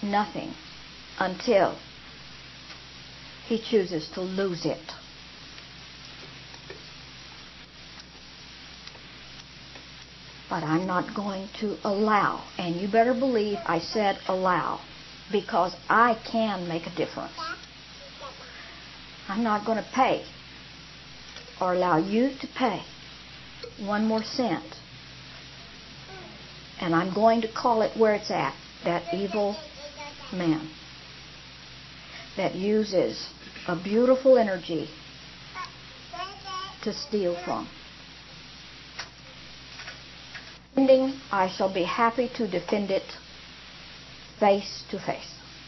nothing until he chooses to lose it. But I'm not going to allow, and you better believe I said allow, because I can make a difference. I'm not going to pay or allow you to pay one more cent. And I'm going to call it where it's at, that evil man that uses a beautiful energy to steal from. I shall be happy to defend it face to face.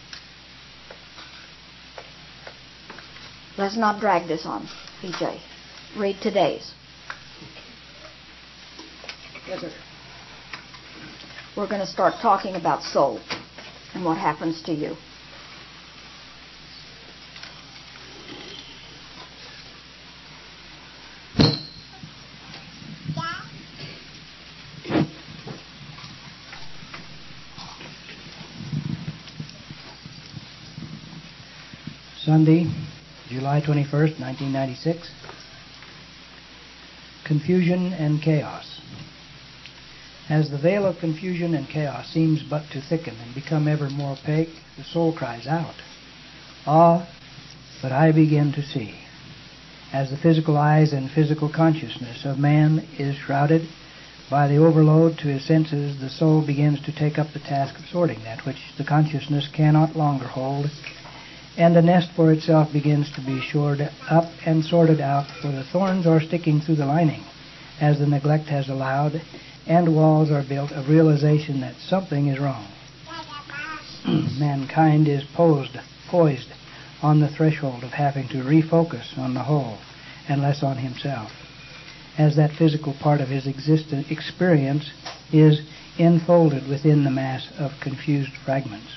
Let's not drag this on, PJ. Read today's. Yes, sir. We're going to start talking about soul and what happens to you. Sunday, July 21st, 1996. Confusion and chaos. As the veil of confusion and chaos seems but to thicken and become ever more opaque, the soul cries out, "Ah, but I begin to see." As the physical eyes and physical consciousness of man is shrouded by the overload to his senses, the soul begins to take up the task of sorting that which the consciousness cannot longer hold, and a nest for itself begins to be shored up and sorted out, for the thorns are sticking through the lining, as the neglect has allowed, and walls are built of realization that something is wrong. Mankind is poised on the threshold of having to refocus on the whole and less on himself, as that physical part of his experience is enfolded within the mass of confused fragments.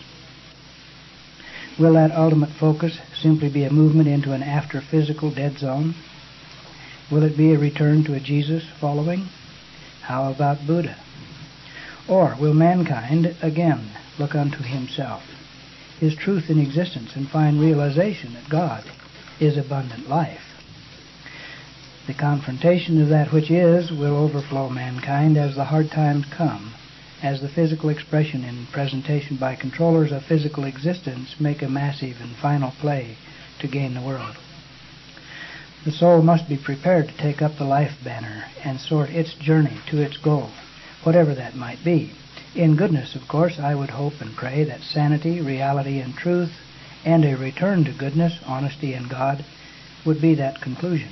Will that ultimate focus simply be a movement into an after-physical dead zone? Will it be a return to a Jesus following? How about Buddha? Or will mankind again look unto himself, his truth in existence, and find realization that God is abundant life? The confrontation of that which is will overflow mankind as the hard times come, as the physical expression and presentation by controllers of physical existence make a massive and final play to gain the world. The soul must be prepared to take up the life banner and sort its journey to its goal, whatever that might be. In goodness, of course, I would hope and pray that sanity, reality, and truth, and a return to goodness, honesty, and God would be that conclusion.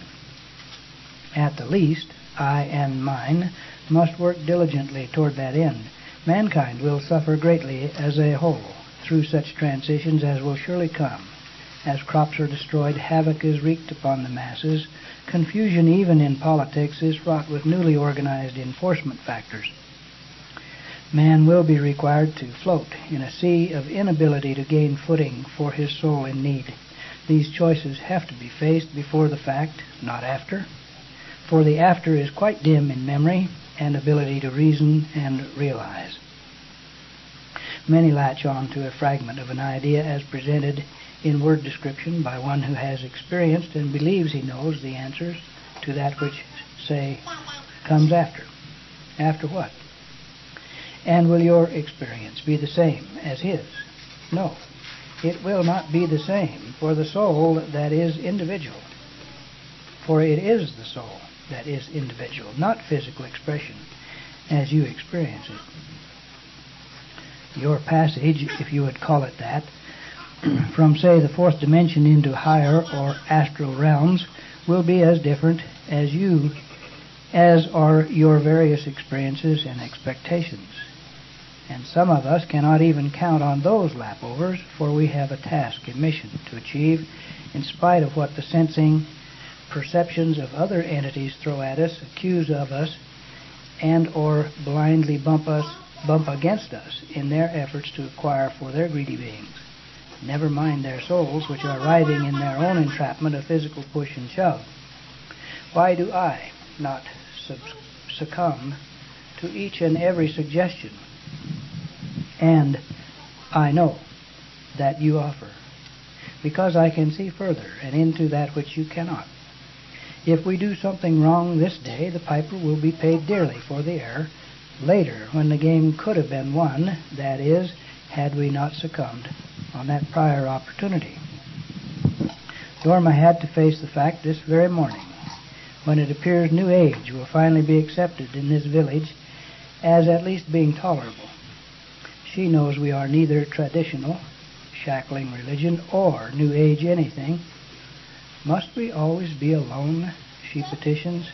At the least, I and mine must work diligently toward that end. Mankind will suffer greatly as a whole through such transitions as will surely come. As crops are destroyed, havoc is wreaked upon the masses. Confusion, even in politics, is fraught with newly organized enforcement factors. Man will be required to float in a sea of inability to gain footing for his soul in need. These choices have to be faced before the fact, not after, for the after is quite dim in memory and ability to reason and realize. Many latch on to a fragment of an idea as presented in word description by one who has experienced and believes he knows the answers to that which, say, comes after. After what? And will your experience be the same as his? No, it will not be the same for the soul that is individual. For it is the soul that is individual, not physical expression as you experience it. Your passage, if you would call it that, from, say, the fourth dimension into higher or astral realms will be as different as are your various experiences and expectations. And some of us cannot even count on those lapovers, for we have a task, a mission to achieve, in spite of what the sensing perceptions of other entities throw at us, accuse of us, and or blindly bump against us in their efforts to acquire for their greedy beings. Never mind their souls, which are writhing in their own entrapment of physical push and shove. Why do I not succumb to each and every suggestion? And I know that you offer, because I can see further and into that which you cannot. If we do something wrong this day, the piper will be paid dearly for the error later, when the game could have been won, that is, had we not succumbed on that prior opportunity. Dorma had to face the fact this very morning, when it appears New Age will finally be accepted in this village as at least being tolerable. She knows we are neither traditional, shackling religion, or New Age anything. Must we always be alone? She petitions.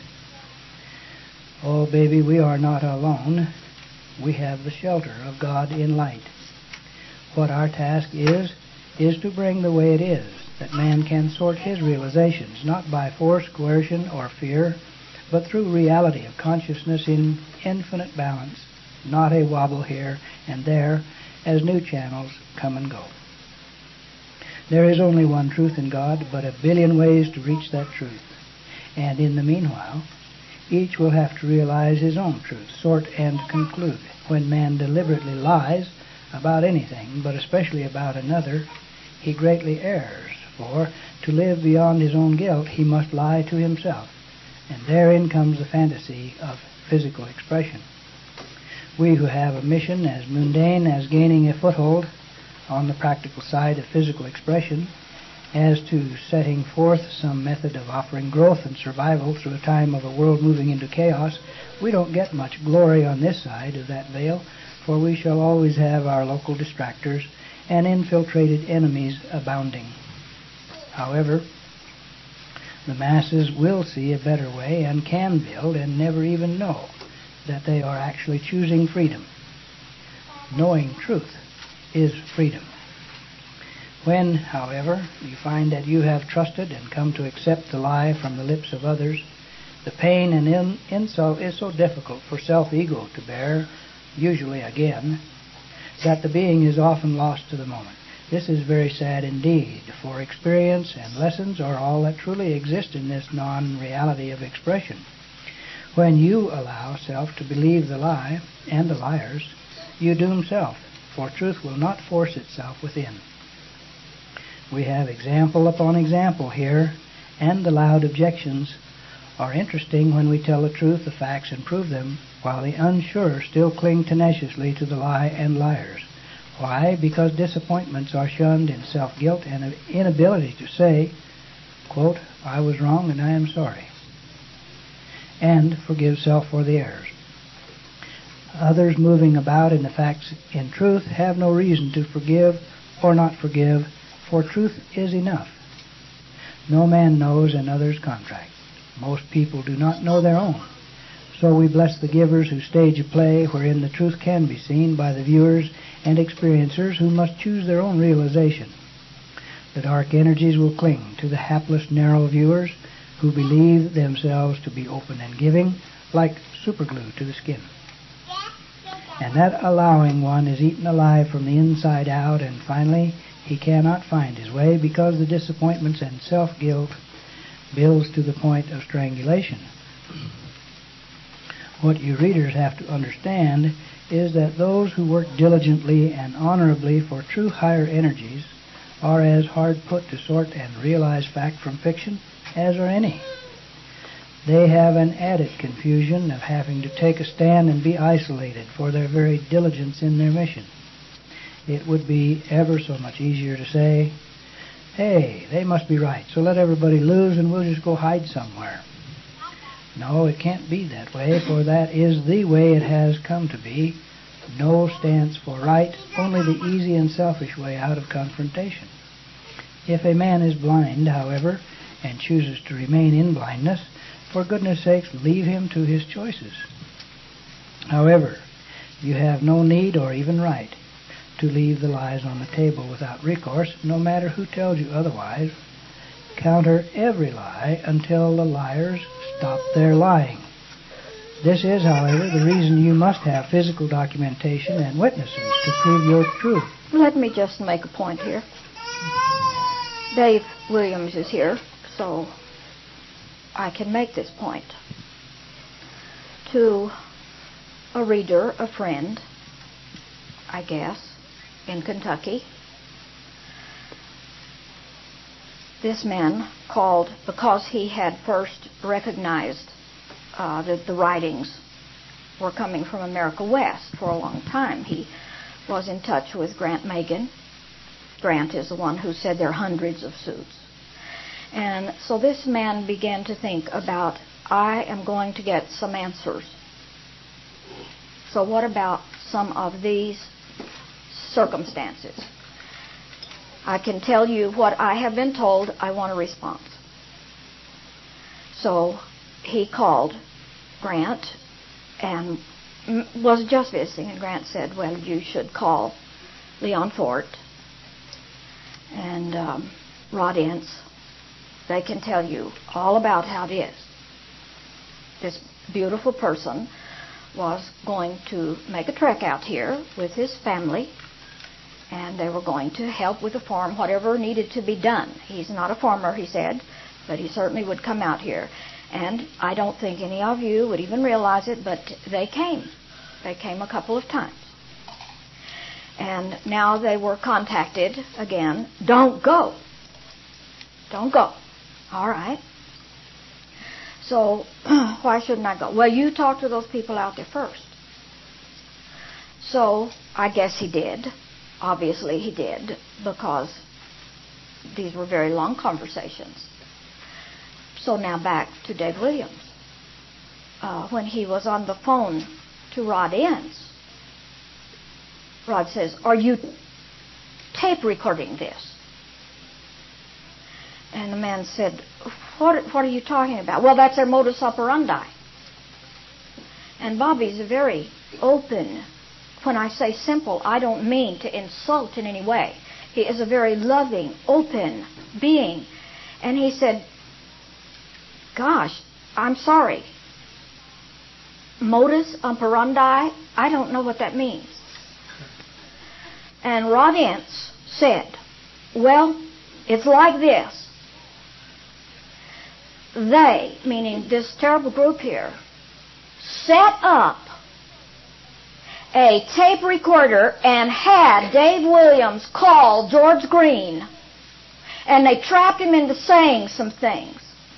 Oh, baby, we are not alone. We have the shelter of God in light. What our task is to bring the way it is, that man can sort his realizations, not by force, coercion, or fear, but through reality of consciousness in infinite balance, not a wobble here and there as new channels come and go. There is only one truth in God, but a billion ways to reach that truth. And in the meanwhile, each will have to realize his own truth, sort and conclude. When man deliberately lies about anything, but especially about another, he greatly errs, for to live beyond his own guilt, he must lie to himself. And therein comes the fantasy of physical expression. We who have a mission as mundane as gaining a foothold on the practical side of physical expression, as to setting forth some method of offering growth and survival through a time of a world moving into chaos, we don't get much glory on this side of that veil, for we shall always have our local distractors and infiltrated enemies abounding. However, the masses will see a better way and can build and never even know that they are actually choosing freedom. Knowing truth is freedom. When, however, you find that you have trusted and come to accept the lie from the lips of others, the pain and insult is so difficult for self-ego to bear, usually again, that the being is often lost to the moment. This is very sad indeed, for experience and lessons are all that truly exist in this non-reality of expression. When you allow self to believe the lie and the liars, you doom self, for truth will not force itself within. We have example upon example here, and the loud objections are interesting when we tell the truth, the facts, and prove them, while the unsure still cling tenaciously to the lie and liars. Why? Because disappointments are shunned in self-guilt and an inability to say, quote, I was wrong and I am sorry, and forgive self for the errors. Others moving about in the facts in truth have no reason to forgive or not forgive, for truth is enough. No man knows another's contract. Most people do not know their own. So we bless the givers who stage a play wherein the truth can be seen by the viewers and experiencers who must choose their own realization. The dark energies will cling to the hapless narrow viewers who believe themselves to be open and giving, like superglue to the skin. And that allowing one is eaten alive from the inside out, and finally he cannot find his way because the disappointments and self-guilt builds to the point of strangulation. What you readers have to understand is that those who work diligently and honorably for true higher energies are as hard put to sort and realize fact from fiction as are any. They have an added confusion of having to take a stand and be isolated for their very diligence in their mission. It would be ever so much easier to say, hey, they must be right, so let everybody lose and we'll just go hide somewhere. No, it can't be that way, for that is the way it has come to be. No stands for right, only the easy and selfish way out of confrontation. If a man is blind, however, and chooses to remain in blindness, for goodness sakes, leave him to his choices. However, you have no need or even right to leave the lies on the table without recourse, no matter who tells you otherwise. Counter every lie until the liars stop their lying. This is, however, the reason you must have physical documentation and witnesses to prove your truth. Let me just make a point here. Dave Williams is here, so I can make this point. To a reader, a friend, I guess, in Kentucky, this man called because he had first recognized that the writings were coming from America West for a long time. He was in touch with Grant Megan. Grant is the one who said there are hundreds of suits. And so this man began to think about, I am going to get some answers. So what about some of these circumstances? I can tell you what I have been told. I want a response. So he called Grant and was just visiting, and Grant said, well, you should call Leon Fort and Rod Ince. They can tell you all about how it is. This beautiful person was going to make a trek out here with his family, and they were going to help with the farm, whatever needed to be done. He's not a farmer, he said, but he certainly would come out here. And I don't think any of you would even realize it, but they came. They came a couple of times. And now they were contacted again. Don't go. Don't go. All right. So why shouldn't I go? Well, you talk to those people out there first. So I guess he did. Obviously he did, because these were very long conversations. So now back to Dave Williams. When he was on the phone to Rod Ince, Rod says, are you tape recording this? And the man said, what are you talking about? Well, that's their modus operandi. And Bobby's very open. When I say simple, I don't mean to insult in any way. He is a very loving, open being. And he said, gosh, I'm sorry. Modus operandi? I don't know what that means. And Rod Ince said, well, it's like this. They, meaning this terrible group here, set up a tape recorder and had Dave Williams call George Green, and they trapped him into saying some things.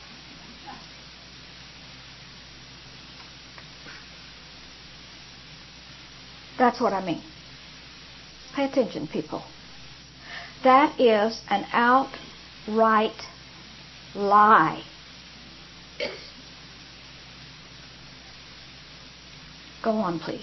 That's what I mean. Pay attention, people. That is an outright lie. Go on, please.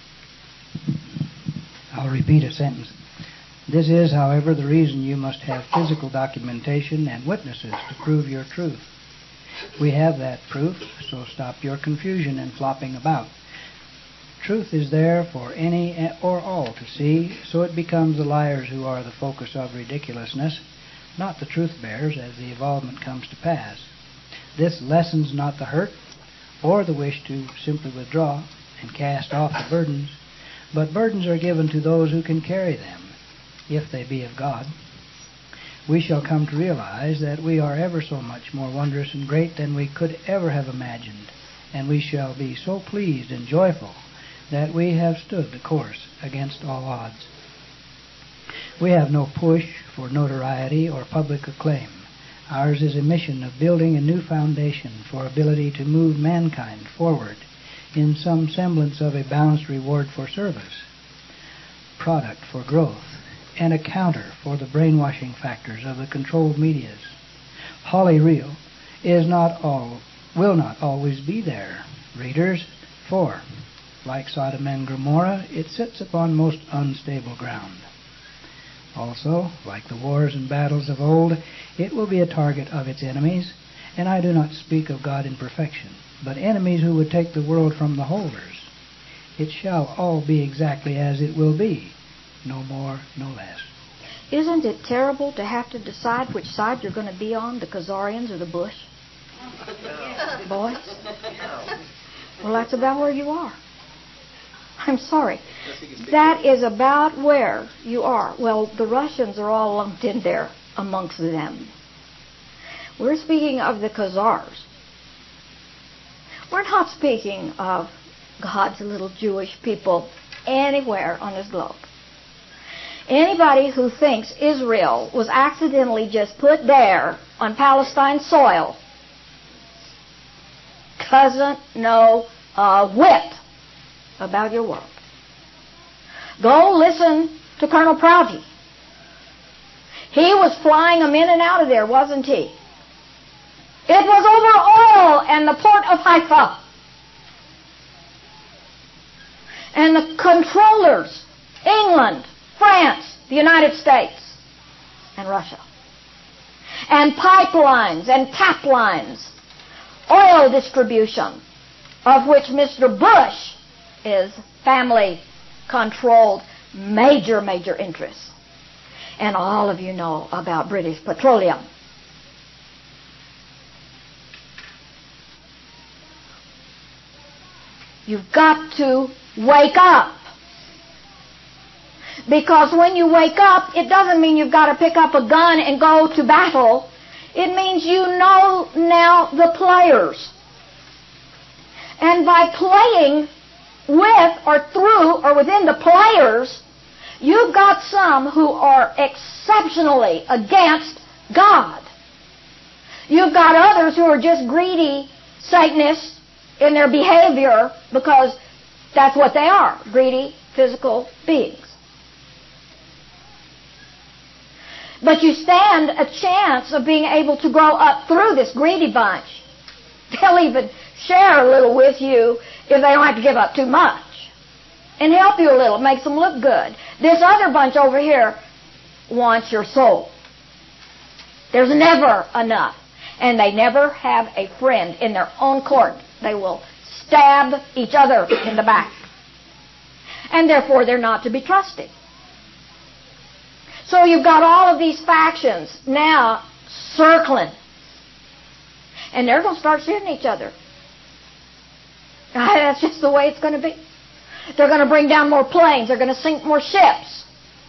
I'll repeat a sentence. This is, however, the reason you must have physical documentation and witnesses to prove your truth. We have that proof, so stop your confusion and flopping about. Truth is there for any or all to see, so it becomes the liars who are the focus of ridiculousness, not the truth-bearers as the evolvement comes to pass. This lessens not the hurt or the wish to simply withdraw and cast off the burdens, but burdens are given to those who can carry them, if they be of God. We shall come to realize that we are ever so much more wondrous and great than we could ever have imagined, and we shall be so pleased and joyful that we have stood the course against all odds. We have no push for notoriety or public acclaim. Ours is a mission of building a new foundation for ability to move mankind forward in some semblance of a balanced reward for service, product for growth, and a counter for the brainwashing factors of the controlled medias. Holy Real will not always be there, readers, for, like Sodom and Gomorrah, it sits upon most unstable ground. Also, like the wars and battles of old, it will be a target of its enemies, and I do not speak of God in perfection, but enemies who would take the world from the holders. It shall all be exactly as it will be, no more, no less. Isn't it terrible to have to decide which side you're going to be on, the Khazarians or the Bush? Boys? Well, that's about where you are. I'm sorry. That is about where you are. Well, the Russians are all lumped in there amongst them. We're speaking of the Khazars. We're not speaking of God's little Jewish people anywhere on this globe. Anybody who thinks Israel was accidentally just put there on Palestine soil doesn't know a whit about your world. Go listen to Colonel Prouty. He was flying them in and out of there, wasn't he? It was over oil and the port of Haifa. And the controllers, England, France, the United States, and Russia. And pipelines and tap lines, oil distribution, of which Mr. Bush is family-controlled, major interests. And all of you know about British Petroleum. You've got to wake up. Because when you wake up, it doesn't mean you've got to pick up a gun and go to battle. It means you know now the players. And by playing with or through or within the players, you've got some who are exceptionally against God. You've got others who are just greedy Satanists in their behavior because that's what they are, greedy physical beings. But you stand a chance of being able to grow up through this greedy bunch. They'll even share a little with you if they don't have to give up too much. And help you a little, makes them look good. This other bunch over here wants your soul. There's never enough. And they never have a friend in their own court. They will stab each other in the back. And therefore they're not to be trusted. So you've got all of these factions now circling. And they're going to start shooting each other. That's just the way it's going to be. They're going to bring down more planes. They're going to sink more ships.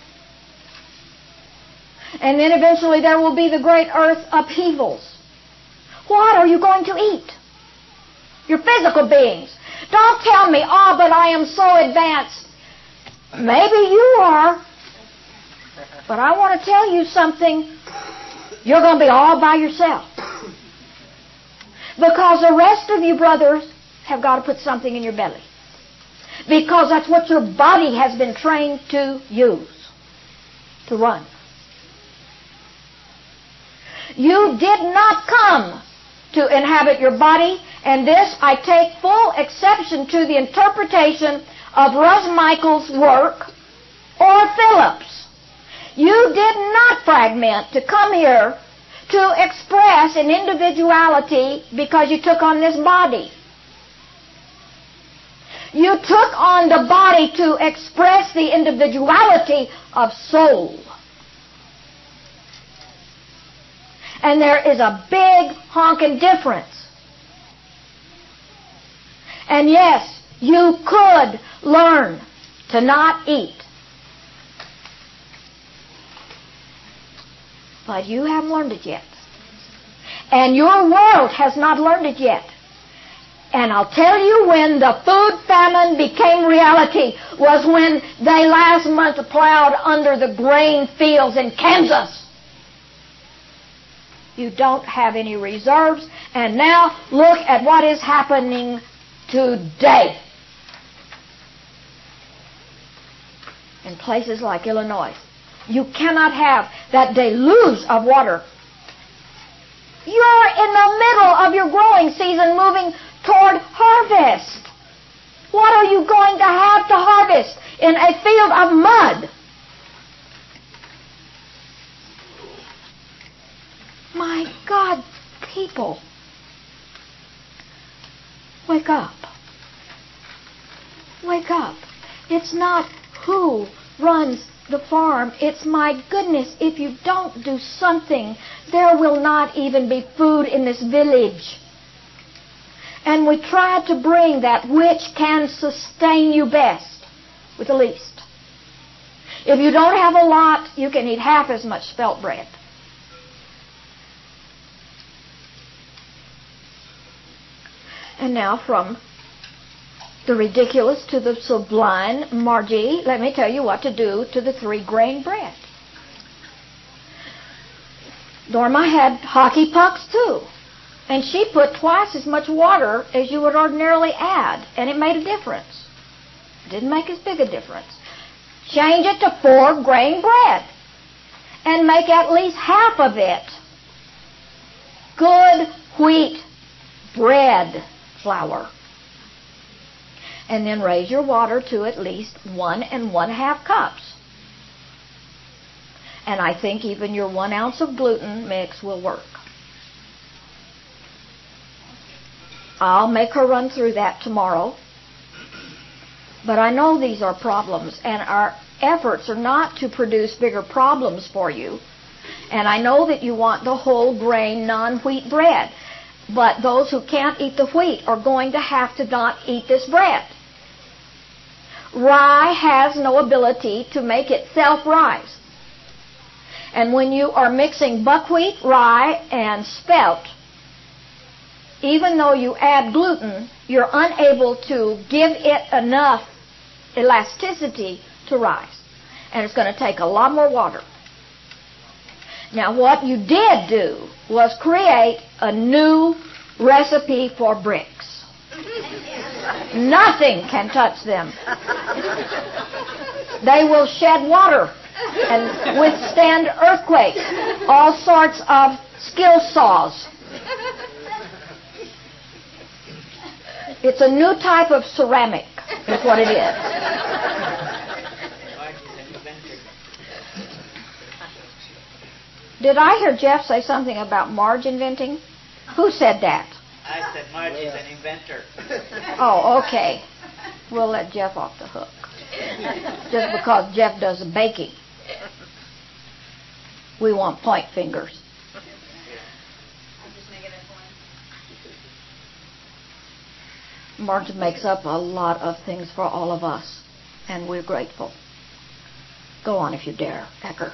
And then eventually there will be the great earth upheavals. What are you going to eat? Your physical beings. Don't tell me, oh, but I am so advanced. Maybe you are. But I want to tell you something. You're going to be all by yourself. Because the rest of you brothers have got to put something in your belly. Because that's what your body has been trained to use, to run. You did not come to inhabit your body, and this I take full exception to the interpretation of Russ Michael's work or Phillips. You did not fragment to come here to express an individuality because you took on this body. You took on the body to express the individuality of soul. And there is a big honking difference. And yes, you could learn to not eat. But you haven't learned it yet. And your world has not learned it yet. And I'll tell you when the food famine became reality was when they last month plowed under the grain fields in Kansas. You don't have any reserves. And now look at what is happening today in places like Illinois. You cannot have that deluge of water. You're in the middle of your growing season moving toward harvest. What are you going to have to harvest in a field of mud? My God, people, wake up. Wake up. It's not who runs the farm. It's, my goodness, if you don't do something, there will not even be food in this village. And we try to bring that which can sustain you best with the least. If you don't have a lot, you can eat half as much spelt bread. And now from the ridiculous to the sublime, Margie, let me tell you what to do to the 3-grain bread. Norma had hockey pucks too. And she put twice as much water as you would ordinarily add, and it made a difference. It didn't make as big a difference. Change it to 4-grain bread and make at least half of it good wheat bread flour. And then raise your water to at least 1 1/2 cups. And I think even your 1 ounce of gluten mix will work. I'll make her run through that tomorrow. But I know these are problems, and our efforts are not to produce bigger problems for you. And I know that you want the whole grain, non-wheat bread. But those who can't eat the wheat are going to have to not eat this bread. Rye has no ability to make itself rise. And when you are mixing buckwheat, rye, and spelt, even though you add gluten, you're unable to give it enough elasticity to rise. And it's going to take a lot more water. Now, what you did do was create a new recipe for bricks. Nothing can touch them. They will shed water and withstand earthquakes, all sorts of skill saws. It's a new type of ceramic, is what it is. Did I hear Jeff say something about Marge inventing? Who said that? I said Marge is an inventor. Oh, okay. We'll let Jeff off the hook. Just because Jeff does the baking. We want point fingers. Marge makes up a lot of things for all of us, and we're grateful. Go on if you dare, Ecker.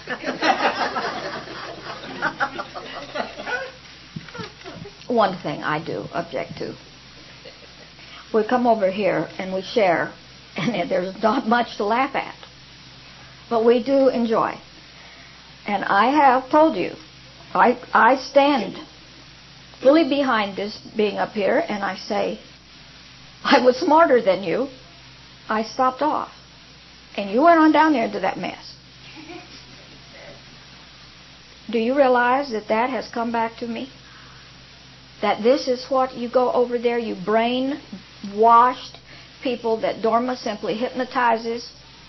One thing I do object to. We come over here and we share, and there's not much to laugh at. But we do enjoy. And I have told you, I stand fully behind this being up here, and I say, I was smarter than you. I stopped off. And you went on down there into that mess. Do you realize that that has come back to me? That this is what you go over there, you brain-washed people that Dorma simply hypnotizes?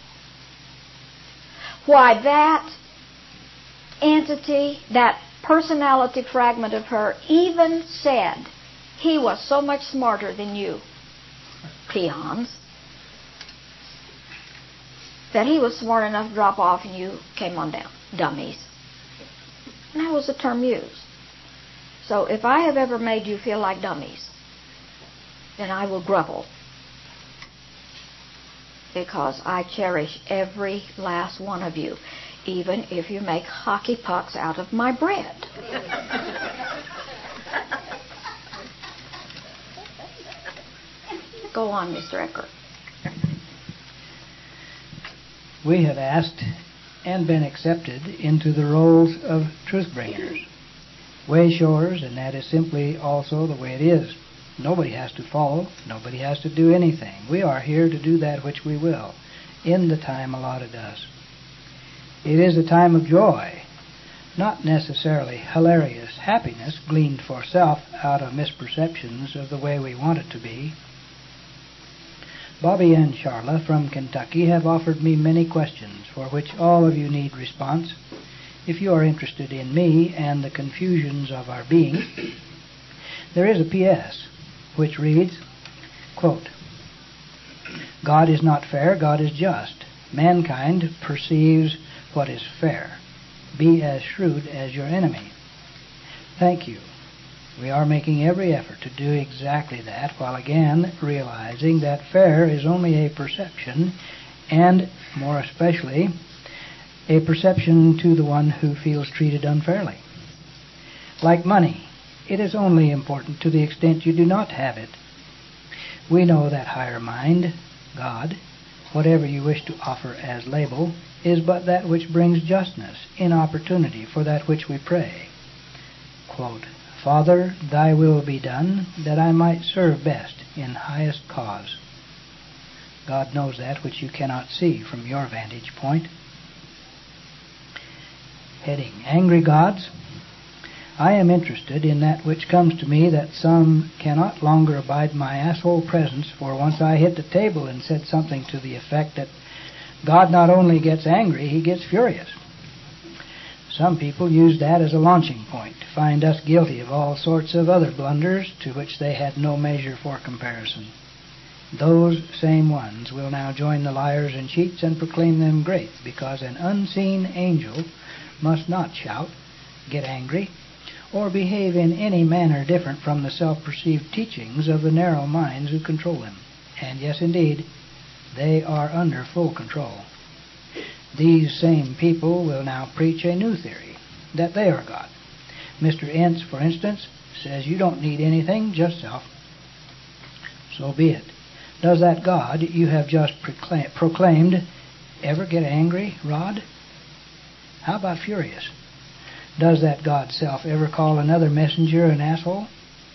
Why, that entity, that personality fragment of her even said he was so much smarter than you. Peons. That he was smart enough to drop off and you came on down. Dummies. And that was the term used. So if I have ever made you feel like dummies, then I will grovel. Because I cherish every last one of you, even if you make hockey pucks out of my bread. Go on, Mr. Ecker. We have asked and been accepted into the roles of truth bringers, way showers, and that is simply also the way it is. Nobody has to follow. Nobody has to do anything. We are here to do that which we will in the time allotted us. It is a time of joy, not necessarily hilarious happiness gleaned for self out of misperceptions of the way we want it to be. Bobby and Charla from Kentucky have offered me many questions for which all of you need response if you are interested in me and the confusions of our being. There is a P.S. which reads, quote, God is not fair, God is just. Mankind perceives what is fair. Be as shrewd as your enemy. Thank you. We are making every effort to do exactly that, while again realizing that fair is only a perception, and more especially a perception to the one who feels treated unfairly. Like money, it is only important to the extent you do not have it. We know that higher mind, God, whatever you wish to offer as label, is but that which brings justness in opportunity for that which we pray. Quote, Father, thy will be done, that I might serve best in highest cause. God knows that which you cannot see from your vantage point. Heading, Angry Gods. I am interested in that which comes to me that some cannot longer abide my asshole presence, for once I hit the table and said something to the effect that God not only gets angry, he gets furious. Some people use that as a launching point to find us guilty of all sorts of other blunders to which they had no measure for comparison. Those same ones will now join the liars and cheats and proclaim them great, because an unseen angel must not shout, get angry, or behave in any manner different from the self-perceived teachings of the narrow minds who control them. And yes, indeed, they are under full control. These same people will now preach a new theory, that they are God. Mr. Ince, for instance, says you don't need anything, just self. So be it. Does that God you have just proclaimed ever get angry, Rod? How about furious? Does that God's self ever call another messenger an asshole?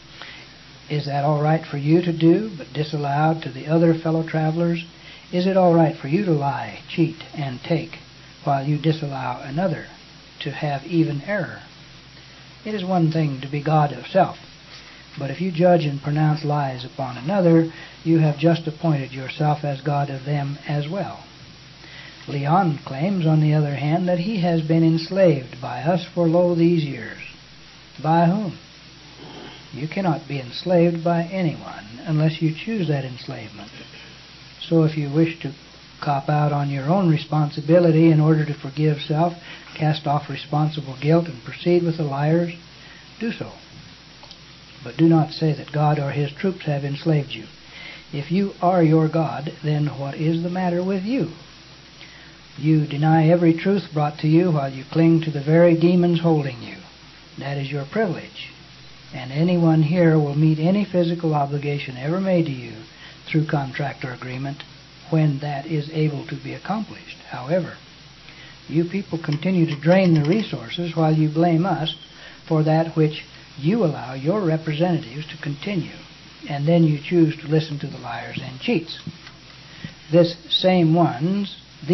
Is that all right for you to do, but disallowed to the other fellow travelers? Is it all right for you to lie, cheat, and take, while you disallow another to have even error? It is one thing to be God of self, but if you judge and pronounce lies upon another, you have just appointed yourself as God of them as well. Leon claims, on the other hand, that he has been enslaved by us for lo these years. By whom? You cannot be enslaved by anyone unless you choose that enslavement. So if you wish to cop out on your own responsibility in order to forgive self, cast off responsible guilt, and proceed with the liars, do so. But do not say that God or his troops have enslaved you. If you are your God, then what is the matter with you? You deny every truth brought to you while you cling to the very demons holding you. That is your privilege. And anyone here will meet any physical obligation ever made to you through contract or agreement when that is able to be accomplished. However, you people continue to drain the resources while you blame us for that which you allow your representatives to continue, and then you choose to listen to the liars and cheats. These same ones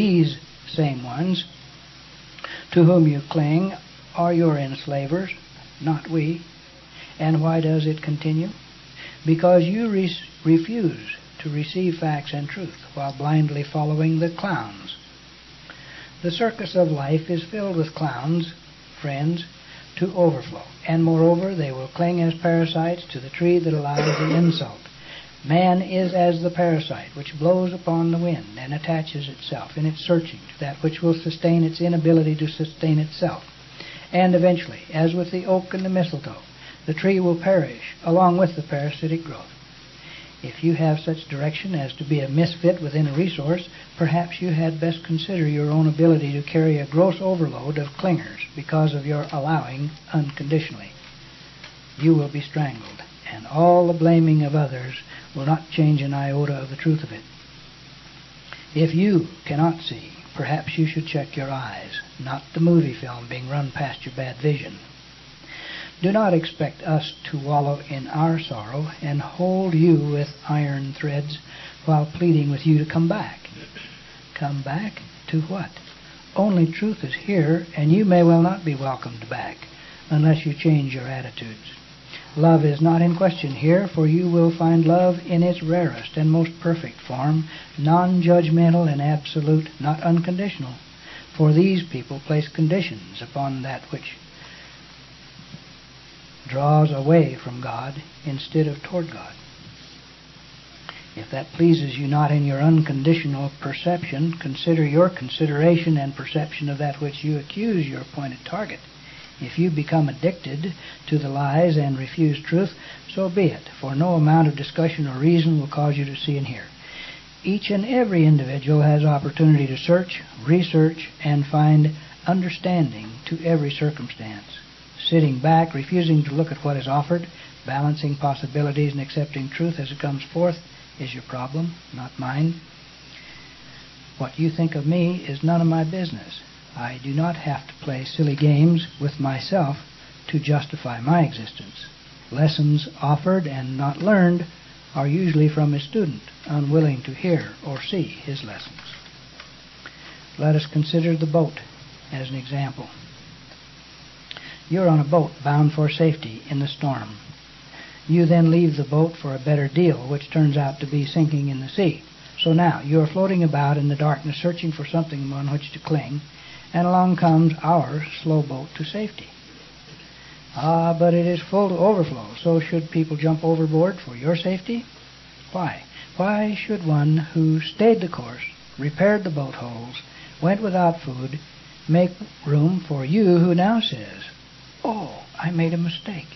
to whom you cling are your enslavers, not we. And why does it continue? Because you refuse to receive facts and truth while blindly following the clowns. The circus of life is filled with clowns, friends, to overflow, and moreover they will cling as parasites to the tree that allows the insult. Man is as the parasite which blows upon the wind and attaches itself in its searching to that which will sustain its inability to sustain itself. And eventually, as with the oak and the mistletoe, the tree will perish along with the parasitic growth. If you have such direction as to be a misfit within a resource, perhaps you had best consider your own ability to carry a gross overload of clingers because of your allowing unconditionally. You will be strangled, and all the blaming of others will not change an iota of the truth of it. If you cannot see, perhaps you should check your eyes, not the movie film being run past your bad vision. Do not expect us to wallow in our sorrow and hold you with iron threads while pleading with you to come back. Come back to what? Only truth is here, and you may well not be welcomed back unless you change your attitudes. Love is not in question here, for you will find love in its rarest and most perfect form, non-judgmental and absolute, not unconditional. For these people place conditions upon that which draws away from God instead of toward God. If that pleases you not in your unconditional perception, consider your consideration and perception of that which you accuse your appointed target. If you become addicted to the lies and refuse truth, so be it, for no amount of discussion or reason will cause you to see and hear. Each and every individual has opportunity to search, research, and find understanding to every circumstance. Sitting back, refusing to look at what is offered, balancing possibilities and accepting truth as it comes forth, is your problem, not mine. What you think of me is none of my business. I do not have to play silly games with myself to justify my existence. Lessons offered and not learned are usually from a student unwilling to hear or see his lessons. Let us consider the boat as an example. You're on a boat bound for safety in the storm. You then leave the boat for a better deal, which turns out to be sinking in the sea. So now you are floating about in the darkness searching for something on which to cling, and along comes our slow boat to safety. But it is full to overflow, so should people jump overboard for your safety? Why? Why should one who stayed the course, repaired the boat holes, went without food, make room for you who now says, "Oh, I made a mistake,"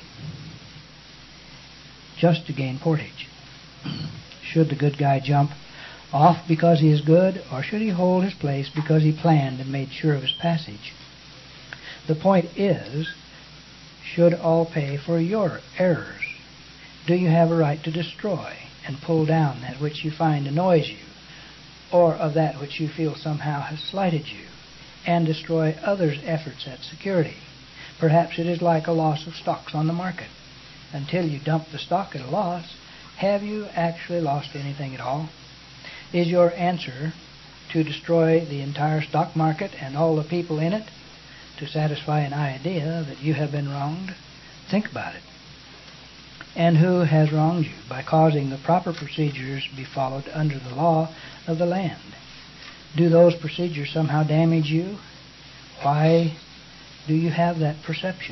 just to gain portage? Should the good guy jump off because he is good, or should he hold his place because he planned and made sure of his passage? The point is, should all pay for your errors? Do you have a right to destroy and pull down that which you find annoys you, or of that which you feel somehow has slighted you, and destroy others' efforts at security? Perhaps it is like a loss of stocks on the market. Until you dump the stock at a loss, have you actually lost anything at all? Is your answer to destroy the entire stock market and all the people in it to satisfy an idea that you have been wronged? Think about it. And who has wronged you by causing the proper procedures be followed under the law of the land? Do those procedures somehow damage you? Why do you have that perception?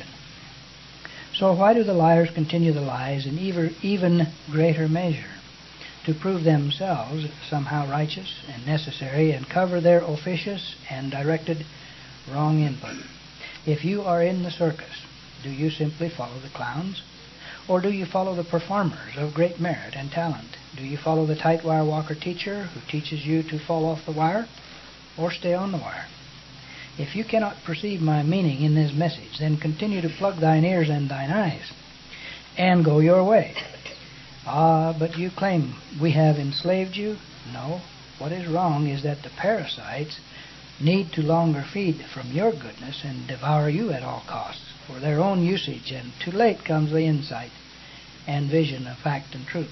So why do the liars continue the lies in even greater measure? To prove themselves somehow righteous and necessary and cover their officious and directed wrong input. If you are in the circus, do you simply follow the clowns? Or do you follow the performers of great merit and talent? Do you follow the tight wire walker teacher who teaches you to fall off the wire or stay on the wire? If you cannot perceive my meaning in this message, then continue to plug thine ears and thine eyes and go your way. But you claim we have enslaved you? No. What is wrong is that the parasites need to longer feed from your goodness and devour you at all costs for their own usage, and too late comes the insight and vision of fact and truth.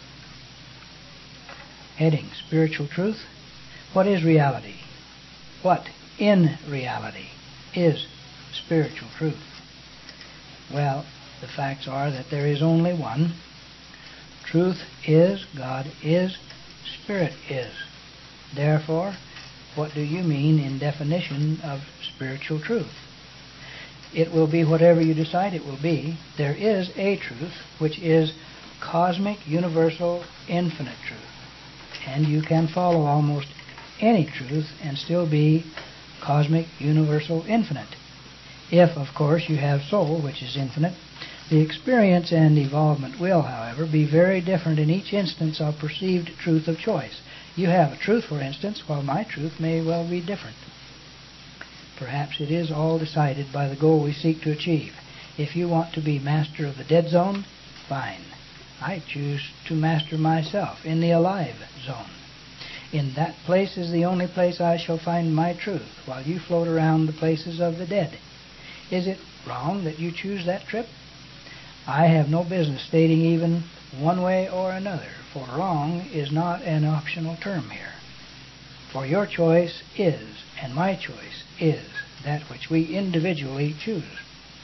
Heading: Spiritual Truth. What is reality? What, in reality, is spiritual truth? Well, the facts are that there is only one. Truth is, God is, Spirit is. Therefore, what do you mean in definition of spiritual truth? It will be whatever you decide it will be. There is a truth which is cosmic, universal, infinite truth. And you can follow almost any truth and still be cosmic, universal, infinite. If, of course, you have soul, which is infinite. The experience and evolvement will, however, be very different in each instance of perceived truth of choice. You have a truth, for instance, while my truth may well be different. Perhaps it is all decided by the goal we seek to achieve. If you want to be master of the dead zone, fine. I choose to master myself in the alive zone. In that place is the only place I shall find my truth, while you float around the places of the dead. Is it wrong that you choose that trip? I have no business stating even one way or another, for wrong is not an optional term here. For your choice is, and my choice is, that which we individually choose.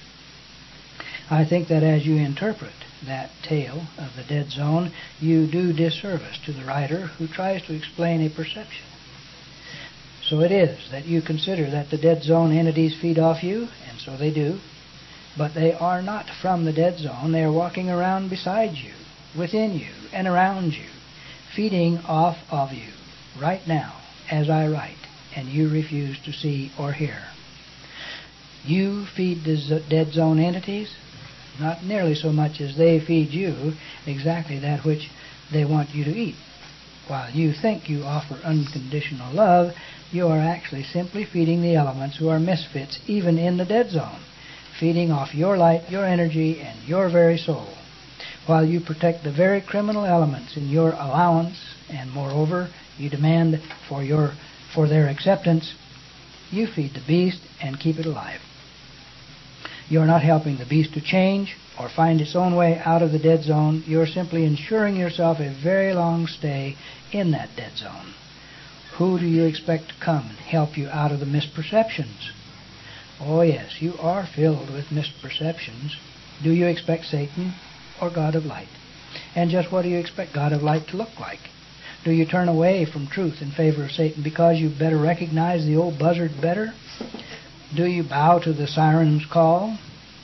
I think that as you interpret that tale of the dead zone, you do disservice to the writer who tries to explain a perception. So it is that you consider that the dead zone entities feed off you, and so they do. But they are not from the dead zone. They are walking around beside you, within you, and around you, feeding off of you right now as I write, and you refuse to see or hear. You feed the dead zone entities, not nearly so much as they feed you exactly that which they want you to eat. While you think you offer unconditional love, you are actually simply feeding the elements who are misfits even in the dead zone, feeding off your light, your energy, and your very soul, while you protect the very criminal elements in your allowance and moreover, you demand for their acceptance, you feed the beast and keep it alive. You're not helping the beast to change or find its own way out of the dead zone. You're simply ensuring yourself a very long stay in that dead zone. Who do you expect to come and help you out of the misperceptions? Oh, yes, you are filled with misperceptions. Do you expect Satan or God of light? And just what do you expect God of light to look like? Do you turn away from truth in favor of Satan because you better recognize the old buzzard better? Do you bow to the siren's call,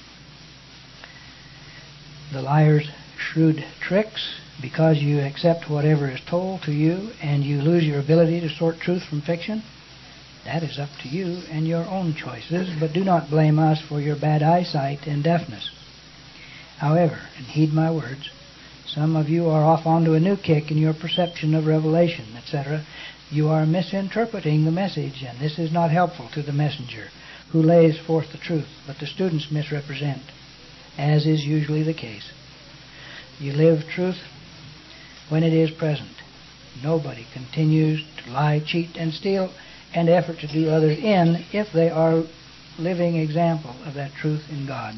the liar's shrewd tricks, because you accept whatever is told to you and you lose your ability to sort truth from fiction? That is up to you and your own choices, but do not blame us for your bad eyesight and deafness. However, and heed my words, some of you are off onto a new kick in your perception of revelation, etc. You are misinterpreting the message, and this is not helpful to the messenger who lays forth the truth, but the students misrepresent, as is usually the case. You live truth when it is present. Nobody continues to lie, cheat, and steal, and effort to do others in if they are living example of that truth in God.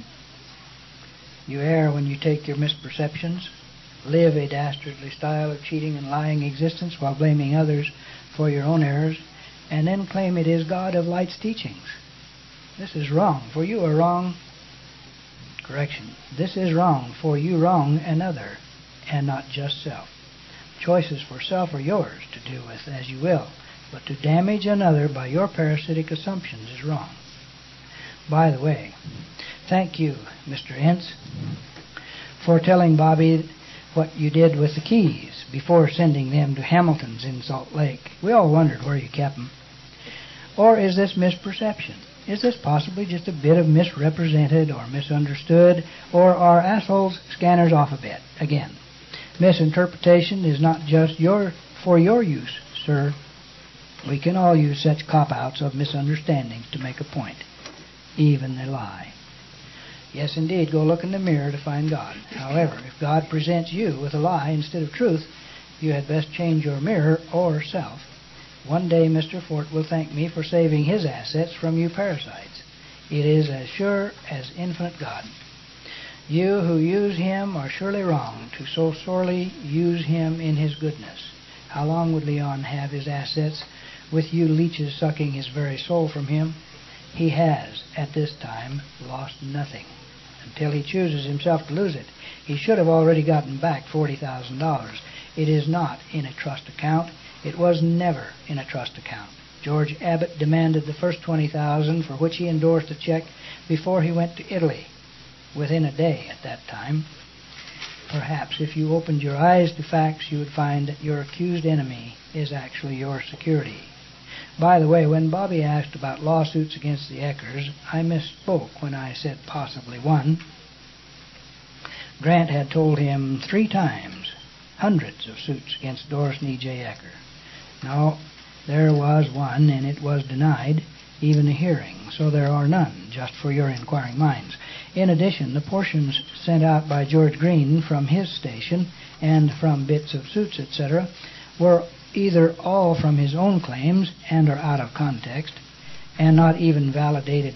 You err when you take your misperceptions, live a dastardly style of cheating and lying existence while blaming others for your own errors, and then claim it is God of light's teachings. This is wrong, for you are wrong. Correction. This is wrong, for you wrong another, and not just self. Choices for self are yours to do with as you will, but to damage another by your parasitic assumptions is wrong. By the way, thank you, Mr. Ince, for telling Bobby what you did with the keys before sending them to Hamilton's in Salt Lake. We all wondered where you kept them. Or is this misperception? Is this possibly just a bit of misrepresented or misunderstood, or are assholes scanners off a bit? Again, misinterpretation is not just for your use, sir. We can all use such cop-outs of misunderstandings to make a point, even a lie. Yes, indeed, go look in the mirror to find God. However, if God presents you with a lie instead of truth, you had best change your mirror or self. One day Mr. Fort will thank me for saving his assets from you parasites. It is as sure as infinite God. You who use him are surely wrong to so sorely use him in his goodness. How long would Leon have his assets with you leeches sucking his very soul from him? He has, at this time, lost nothing. Until he chooses himself to lose it, he should have already gotten back $40,000. It is not in a trust account. It was never in a trust account. George Abbott demanded the first $20,000, for which he endorsed a check before he went to Italy, within a day at that time. Perhaps if you opened your eyes to facts, you would find that your accused enemy is actually your security. By the way, when Bobby asked about lawsuits against the Eckers, I misspoke when I said possibly one. Grant had told him 3 times, hundreds of suits against Doris and E.J. Ecker. No, there was one, and it was denied, even a hearing, so there are none, just for your inquiring minds. In addition, the portions sent out by George Green from his station and from bits of suits, etc., were either all from his own claims and are out of context, and not even validated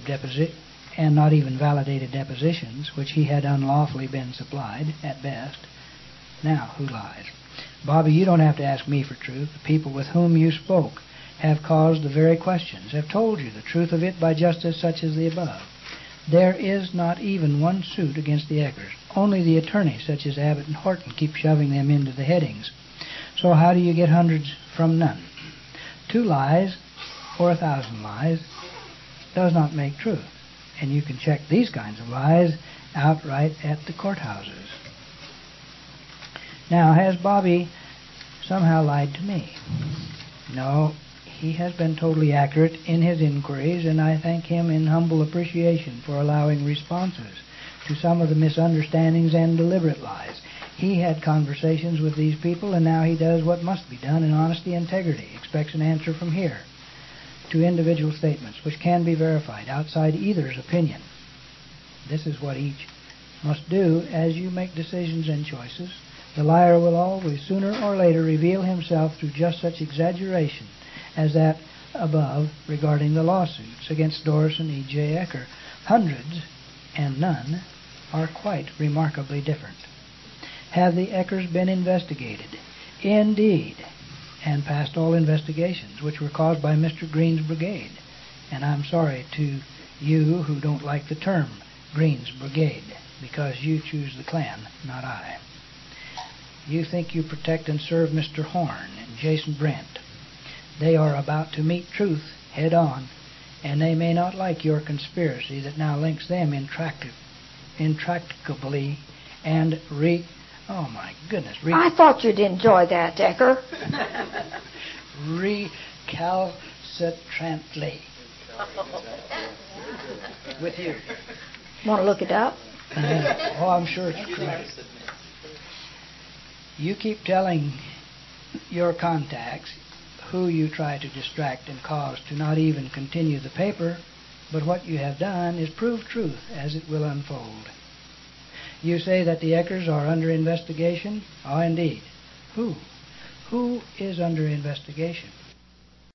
depositions, which he had unlawfully been supplied, at best. Now, who lies? Bobby, you don't have to ask me for truth. The people with whom you spoke have caused the very questions, have told you the truth of it by justice such as the above. There is not even one suit against the Eckers. Only the attorneys, such as Abbott and Horton, keep shoving them into the headings. So how do you get hundreds from none? 2 lies or 1,000 lies does not make truth. And you can check these kinds of lies outright at the courthouses. Now, has Bobby somehow lied to me? No, he has been totally accurate in his inquiries, and I thank him in humble appreciation for allowing responses to some of the misunderstandings and deliberate lies. He had conversations with these people, and now he does what must be done in honesty and integrity, expects an answer from here to individual statements, which can be verified outside either's opinion. This is what each must do as you make decisions and choices. The liar will always, sooner or later, reveal himself through just such exaggeration as that above regarding the lawsuits against Doris and E.J. Ecker. Hundreds, and none, are quite remarkably different. Have the Eckers been investigated? Indeed, and passed all investigations, which were caused by Mr. Green's brigade. And I'm sorry to you who don't like the term Green's brigade, because you choose the Klan, not I. You think you protect and serve Mr. Horn and Jason Brent. They are about to meet truth head on, and they may not like your conspiracy that now links them intractably and oh my goodness. I thought you'd enjoy that, Ecker. Recalcitrantly. With you. Want to look it up? Oh, I'm sure it's correct. You keep telling your contacts who you try to distract and cause to not even continue the paper, but what you have done is prove truth as it will unfold. You say that the Eckers are under investigation? Oh, indeed. Who? Who is under investigation?